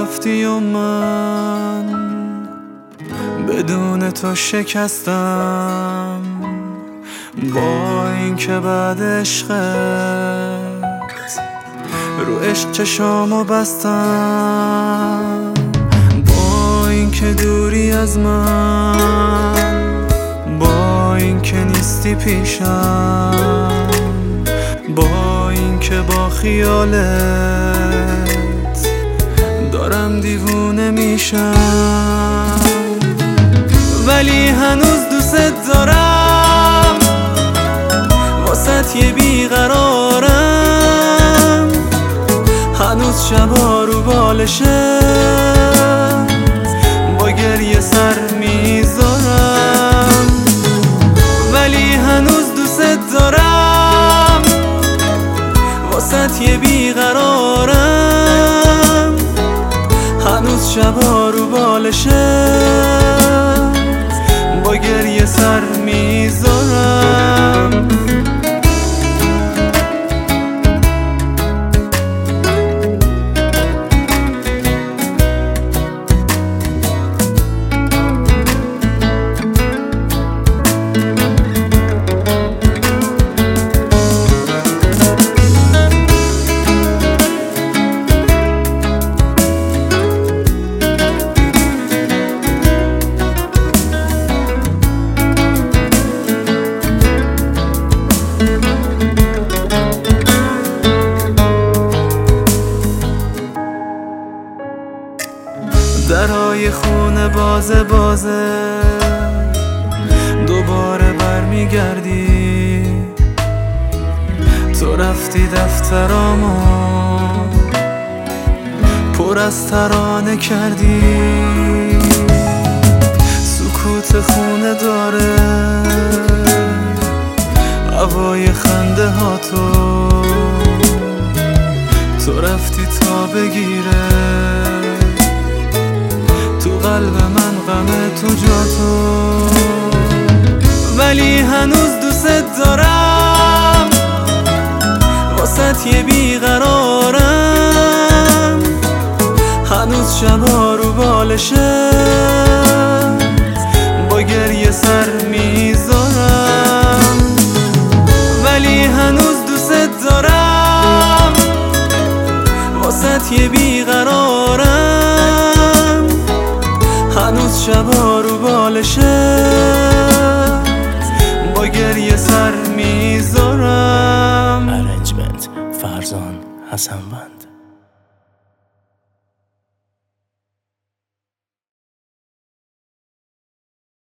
رفتی و من بدون تو شکستم، با این که بعد عشقت رو عشق چشامو بستم، با این که دوری از من، با این که نیستی پیشم، با این که با خیالت دارم دیوونه میشم، ولی هنوز دوست دارم، واسه یه بیقرارم، هنوز شبا رو بالشم با گریه سر میذارم، ولی هنوز دوست دارم، واسه یه بیقرارم، هنوز شبا رو بالشم با گریه سر میذارم. درهای خونه بازه دوباره برمیگردی، تو رفتی دفترامو پر از ترانه کردی، سکوت خونه داره هوای خنده ها، تو رفتی تا بگیره تو قلب من غم تو جاتو، ولی هنوز دوست دارم، واسه یه بیقرارم، هنوز شبا رو بالشم با گریه سر میذارم، ولی هنوز دوست دارم، واسه یه بیقرارم، هنوز شبا رو بالشم با گریه سر میذارم. ارنجمنت فرزان حسنوند.